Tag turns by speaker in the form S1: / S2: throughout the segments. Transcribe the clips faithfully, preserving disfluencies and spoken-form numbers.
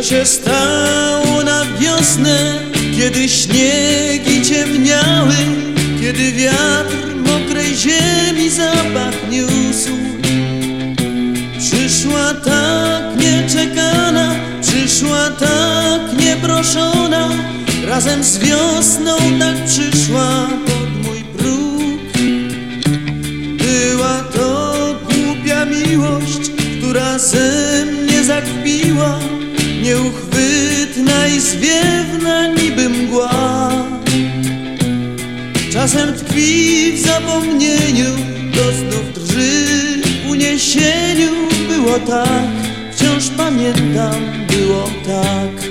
S1: się stało na wiosnę, kiedy śniegi ciemniały, kiedy wiatr mokrej ziemi zapach niósł? Przyszła tak nieczekana, przyszła tak nieproszona, razem z wiosną tak przyszła pod mój próg. Była to głupia miłość, która ze mnie zakpiła, nieuchwytna i zwiewna niby mgła. Czasem tkwi w zapomnieniu, to znów drży w uniesieniu. Było tak, wciąż pamiętam, było tak.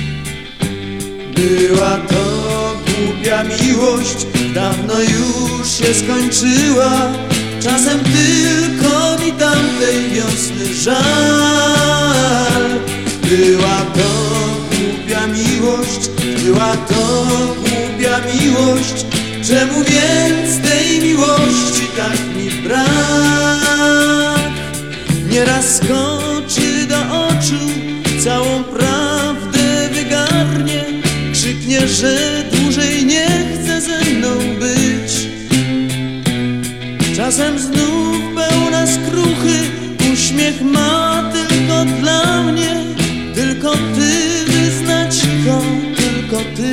S1: Była to głupia miłość, dawno już się skończyła. Czasem tylko mi tamtej wiosny żal. Była to głupia miłość, była to głupia miłość. Czemu więc tej miłości tak mi brak? Nieraz skoczy do oczu, całą prawdę wygarnie, krzyknie, że dłużej nie chce ze mną być. Czasem znów pełna skruchy, uśmiech ma tylko dla mnie. Tylko ty, wyznać cicho, tylko ty.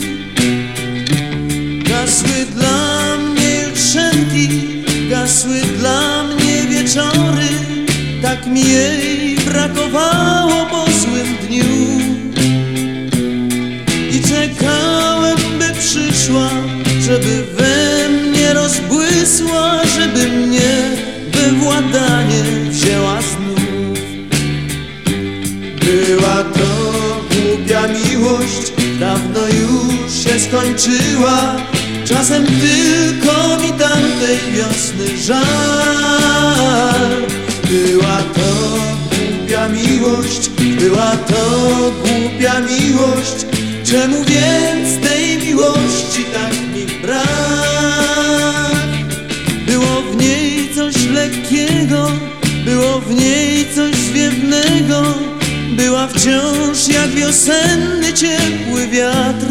S1: Gasły dla mnie jutrzenki, gasły dla mnie wieczory. Tak mi jej brakowało po złym dniu. I czekałem, by przyszła, żeby we mnie rozbłysła, żeby mnie we władanie wzięła znów. Była to głupia miłość, dawno już się skończyła. Czasem tylko mi tamtej wiosny żal. Była to głupia miłość, była to głupia miłość. Czemu więc tej miłości tak mi brak? Było w niej coś lekkiego, było w niej coś zwiewnego. Była wciąż jak wiosenny ciepły wiatr,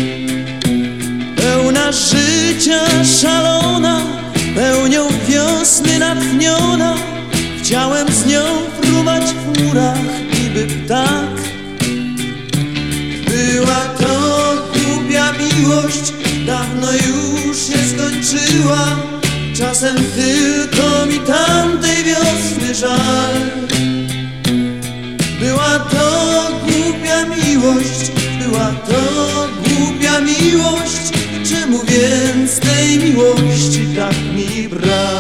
S1: pełna życia, szalona, pełnią wiosny natchniona. Chciałem z nią fruwać w chmurach niby ptak. Była to głupia miłość, dawno już się skończyła. Czasem tylko mi tamtej wiosny żal. Była to głupia miłość, była to głupia miłość. Czemu więc tej miłości tak mi brak?